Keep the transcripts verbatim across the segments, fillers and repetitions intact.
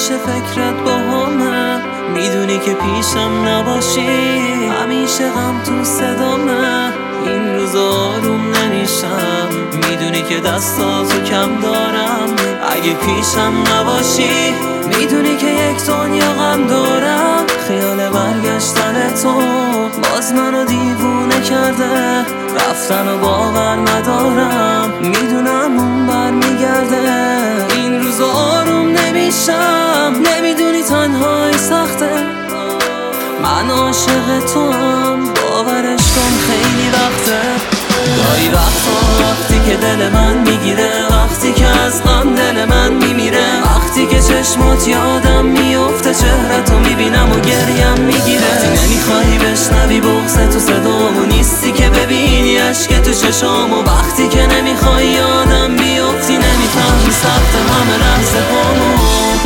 همیشه فکرت با همه، میدونی که پیشم نباشی، همیشه غم تو صدامه. این روز آروم نمیشم، میدونی که دستاتو کم دارم. اگه پیشم نباشی، میدونی که یک دنیا غم دارم. خیال برگشتن تو باز منو دیوونه کرده، رفتن و باور ندارم، میدونم اون بر میگرده. این روز آروم نمیشم، نمیدونی تنهایی سخته، من عاشق تو هم، باورش کن خیلی وقته. گاهی وقتا وقتی که دل من میگیره، وقتی که از غم دل من میمیره، وقتی که چشمات یادم میفته، چهرتو میبینم و گریم میگیره. وقتی نمیخوای بشنوی بغض تو صدامو، نیستی که ببینی عشق تو چشامو، وقتی که نمیخوای یادم بیفتی، نمیفهمی سخت همه لحظه هامو.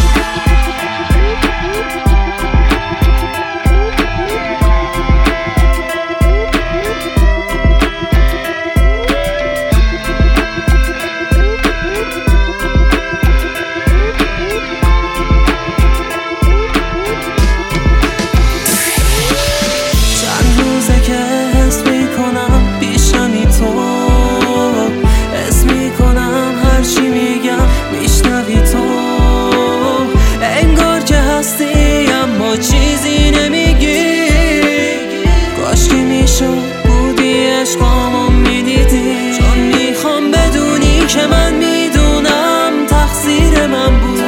چیزی نمیگی، کاش که میشد بودی عشقامو میدیدی، چون میخوام بدونی که من میدونم تقصیر من بود.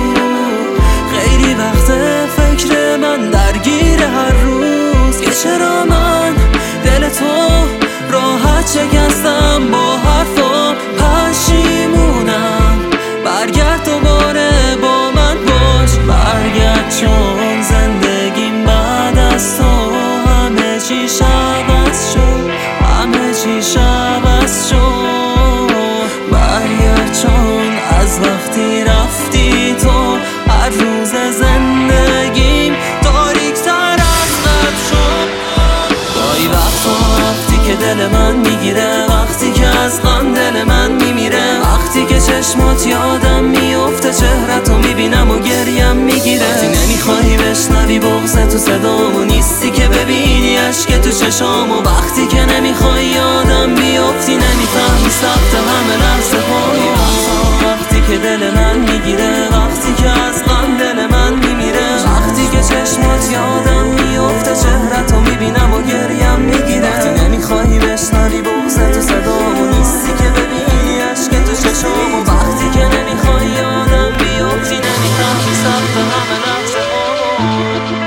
خیلی وقت فکر من درگیر هر روز، که چرا من دل تو راحت شکستم با حرفام. پشیمونم، برگرد دوباره با من باش، برگرد چون زندگیم بعد از تو همه چیش عوض شد، همه چیش عوض شد. برگرد چون از وقتی رفتی تو، هر روز زندگیم تاریک‌تر از قبل شد. گاهی وقتا وقتی که دل من میگیره، وقتی که از غم دل من میمیره، وقتی که چشمات یادم میفته، چهرتو میبینم و گریم میگیره. وقتی نمیخوای بشنوی بغض تو صدامو، نیستی که ببینی عشق تو چشامو، وقتی که نمیخوای یادم بیفتی، نمیفهمی سخت همه لحظه هامو. وقتی که دل من میگیره، وقتی که از غم دل من میمیره، وقتی که چشمات یادم میفته، چهرتو میبینم و گریم میگیره. وقتی نمیخوای بشنوی بغض تو صدامو، نیستی که ببینی عشق تو چشامو، وقتی که نمیخوای یادم بیفتی، نمیفهمی سخت همه لحظه هامو.